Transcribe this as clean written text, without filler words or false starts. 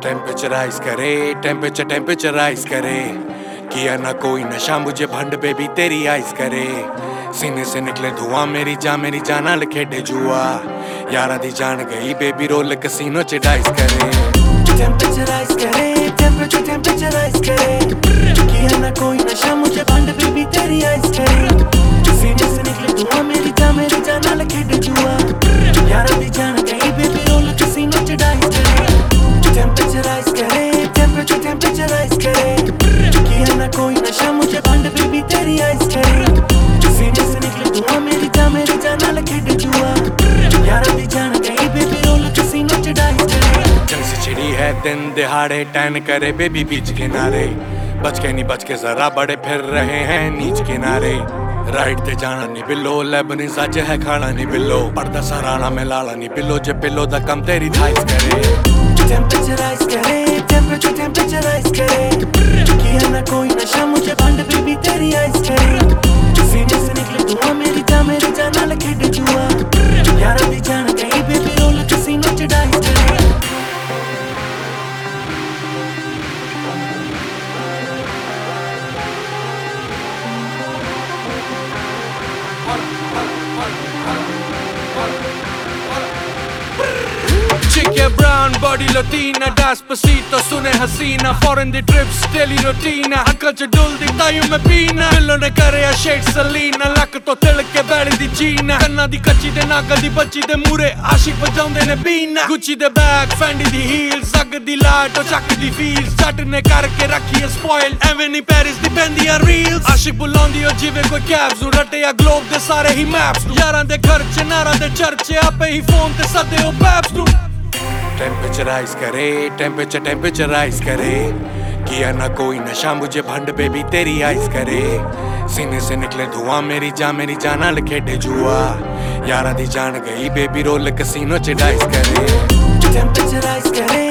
टेम्परेचराइज करे, टेम्परेचराइज करे। किया ना कोई नशा मुझे भंड बेबी तेरी आइज करे। सीने से निकले धुआं मेरी जान नाल खेडे जुआ। यारा दी जान गई बेबी रोल कसीनो च डाइस करे। टेम्परेचराइज करे, टेम्परेचराइज करे। किया ना कोई नशा मुझे भंड बेबी तेरी आइज करे। सीने से निकले धुआं मेरी जान नाल खेडे जुआ। यारा दी जान गई बेबी रोल कसीनो च डाइस करे। टेम्परेचराइज करे, टेम्परेचराइज करे। किया ना कोई नशा मुझे भंड बेबी तेरी आइज करे। सीने से निकले धुआं मेरी जान नाल खेडे जुआ। यारा दी जान गई बेबी रोल कसीनो च डाइस करे। जंग से छिड़ी है दिन दिहाड़े टैन करे बेबी बीच किनारे। बच के नहीं बच के जरा बड़े फिर रहे हैं नीच किनारे। राइट ते जाना नहीं बिलो, लेबनी सच है खाना नहीं बिलो। पर्दा सराना में लाला नहीं बिलो, जे पिलो दा कम तेरी थाइस करे। टेम्परेचराइज करे, टेम्परेचराइज करे। किया ना कोई नशा मुझे भंड बेबी तेरी आइज करे। सीने से निकले धुआं मेरी जान नाल खेडे जुआ। यारा दी जान गई बेबी रोल कसीनो च डाइस करे। Chique brown body latina, despacito सुने हसीना। Foreign दी trips daily routine, अक्ल च डुलदी तायूं मैं पीना। दिलों ने करे आ shade सलीना, लक तो तिल के बैली दी जीना। कन्ना दी कच्ची ते नागल दी बच्ची दे मूरे आशिक बजाउंदे ने बीना। गुच्ची दे बैग, Fendi दी heels, अग दी लाट और चक दी feels। जट ने करके रखी है spoil, एवें नी पेरिस दी पैंदी आ reels। आशिक बुलाउंदी ओ जिवें कोई cabs नूं, रटे आ globe दे सारे ही maps नूं। यारां दे घर च नारां दे चर्चे, आपे ही फोन ते सदे ओ babs नूं। टेम्परेचराइज करे, टेम्परेचराइज करे। किया ना कोई नशा मुझे भंड बेबी तेरी आइज करे। सीने से निकले धुआं मेरी जान नाल खेडे जुआ। यारा दी जान गई बेबी रोल कसीनो च डाइस करे। टेम्परेचराइज करे,